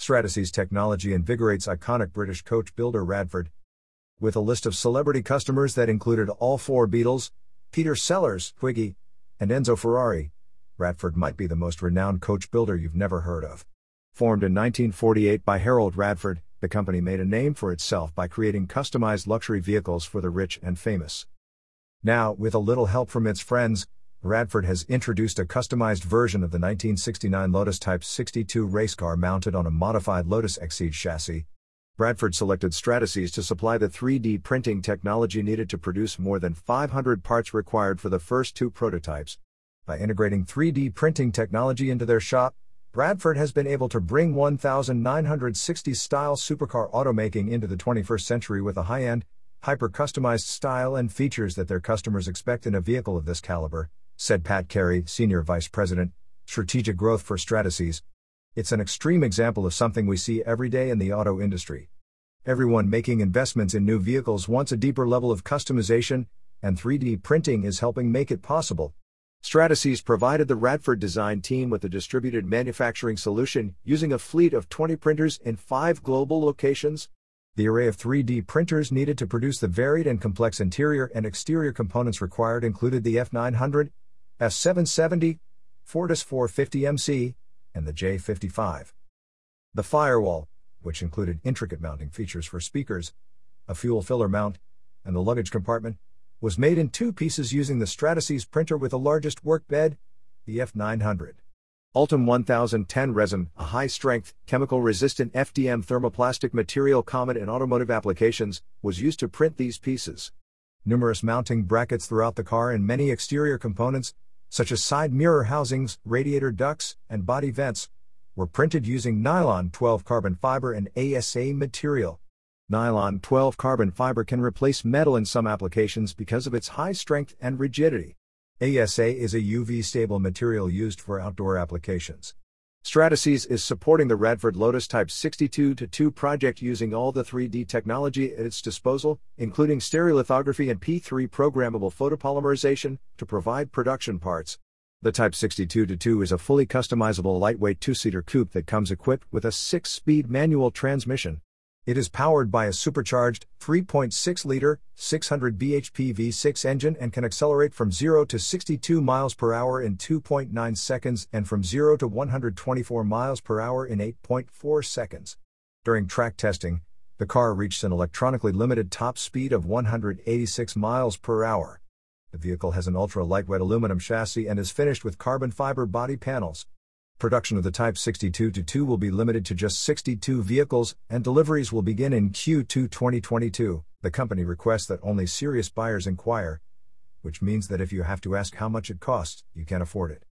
Stratasys technology invigorates iconic British coach builder Radford. With a list of celebrity customers that included all four Beatles, Peter Sellers, Twiggy, and Enzo Ferrari, Radford might be the most renowned coach builder you've never heard of. Formed in 1948 by Harold Radford, the company made a name for itself by creating customized luxury vehicles for the rich and famous. Now, with a little help from its friends, Radford has introduced a customized version of the 1969 Lotus Type 62 race car mounted on a modified Lotus Exige chassis. Radford selected Stratasys to supply the 3D printing technology needed to produce more than 500 parts required for the first two prototypes. By integrating 3D printing technology into their shop, Radford has been able to bring 1960s-style supercar automaking into the 21st century with a high-end, hyper-customized style and features that their customers expect in a vehicle of this caliber, said Pat Carey, Senior Vice President, Strategic Growth for Stratasys. It's an extreme example of something we see every day in the auto industry. Everyone making investments in new vehicles wants a deeper level of customization, and 3D printing is helping make it possible. Stratasys provided the Radford design team with a distributed manufacturing solution using a fleet of 20 printers in 5 global locations. The array of 3D printers needed to produce the varied and complex interior and exterior components required included the F900, F770, Fortus 450MC, and the J55. The firewall, which included intricate mounting features for speakers, a fuel filler mount, and the luggage compartment, was made in 2 pieces using the Stratasys printer with the largest work bed, the F900. Ultem 1010 resin, a high-strength, chemical-resistant FDM thermoplastic material common in automotive applications, was used to print these pieces. Numerous mounting brackets throughout the car and many exterior components, such as side mirror housings, radiator ducts, and body vents, were printed using nylon 12 carbon fiber and ASA material. Nylon 12 carbon fiber can replace metal in some applications because of its high strength and rigidity. ASA is a UV-stable material used for outdoor applications. Stratasys is supporting the Radford Lotus Type 62-2 project using all the 3D technology at its disposal, including stereolithography and P3 programmable photopolymerization, to provide production parts. The Type 62-2 is a fully customizable lightweight 2-seater coupe that comes equipped with a 6-speed manual transmission. It is powered by a supercharged 3.6-liter, 600 bhp V6 engine and can accelerate from 0 to 62 miles per hour in 2.9 seconds and from 0 to 124 miles per hour in 8.4 seconds. During track testing, the car reached an electronically limited top speed of 186 miles per hour. The vehicle has an ultra-lightweight aluminum chassis and is finished with carbon fiber body panels. Production of the Type 62-2 will be limited to just 62 vehicles, and deliveries will begin in Q2 2022. The company requests that only serious buyers inquire, which means that if you have to ask how much it costs, you can't afford it.